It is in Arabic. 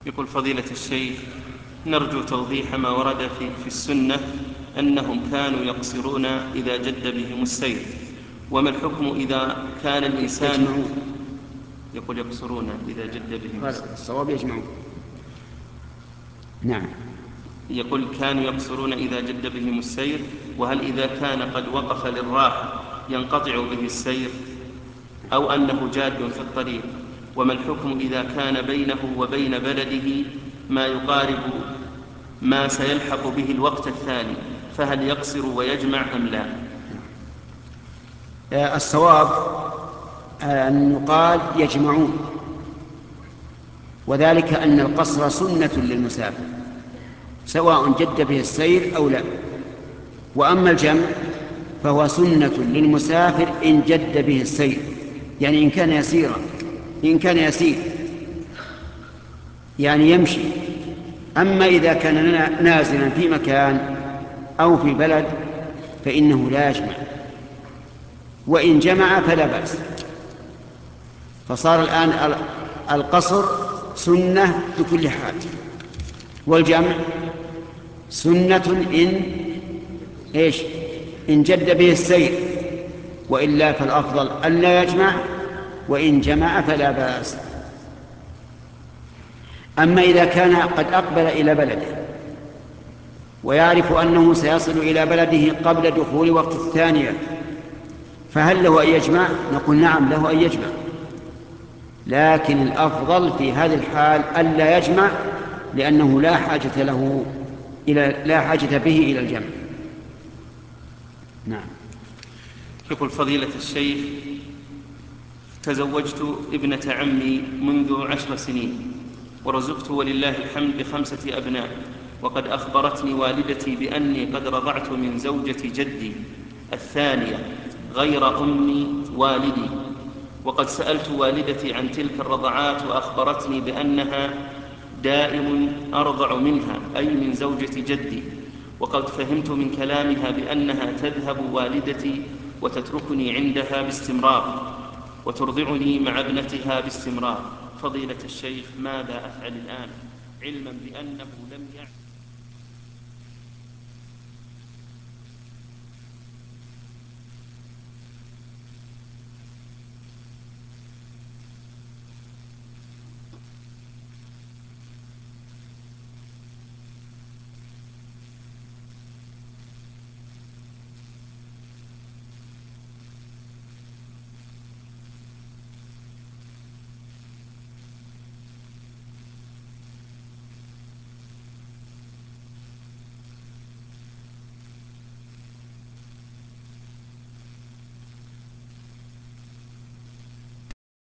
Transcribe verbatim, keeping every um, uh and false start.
يقول فضيلة الشيخ: نرجو توضيح ما ورد في, في السنة أنهم كانوا يقصرون إذا جد بهم السير، وما الحكم إذا كان الإنسان يجمعون. يقول يقصرون إذا جد بهم السير. الصواب يجمعون. نعم. يقول كانوا يقصرون إذا جد بهم السير، وهل إذا كان قد وقف للراحة ينقطع به السير أو أنه جاد في الطريق؟ وما الحكم إذا كان بينه وبين بلده ما يقارب ما سيلحق به الوقت الثاني، فهل يقصر ويجمع أم لا؟ الصواب أن يقال يجمعون، وذلك أن القصر سنة للمسافر سواء جد به السير أو لا، وأما الجمع فهو سنة للمسافر إن جد به السير، يعني إن كان يسيرا إن كان يسير يعني يمشي. أما إذا كان نازلا في مكان أو في بلد فإنه لا يجمع، وإن جمع فلا بأس. فصار الآن القصر سنة بكل حال، والجمع سنة إن إيش إن جد به السير، وإلا فالأفضل أن لا يجمع، وإن جمع فلا بأس. أما إذا كان قد أقبل إلى بلده ويعرف أنه سيصل إلى بلده قبل دخول وقت الثانية، فهل له أن يجمع؟ نقول نعم له أن يجمع، لكن الأفضل في هذه الحال ألا يجمع، لأنه لا حاجة له إلى لا حاجة به إلى الجمع. نعم. يقول فضيلة الشيخ: تزوجت ابنة عمي منذ عشر سنين، ورزقت ولله الحمد بخمسة أبناء، وقد أخبرتني والدتي بأني قد رضعت من زوجة جدي الثانية غير أم والدي، وقد سألت والدتي عن تلك الرضعات وأخبرتني بأنها دائم أرضع منها، أي من زوجة جدي، وقد فهمت من كلامها بأنها تذهب والدتي وتتركني عندها باستمرار وترضعني مع ابنتها باستمرار. فضيلة الشيخ، ماذا أفعل الآن علما بأنه لم يعلم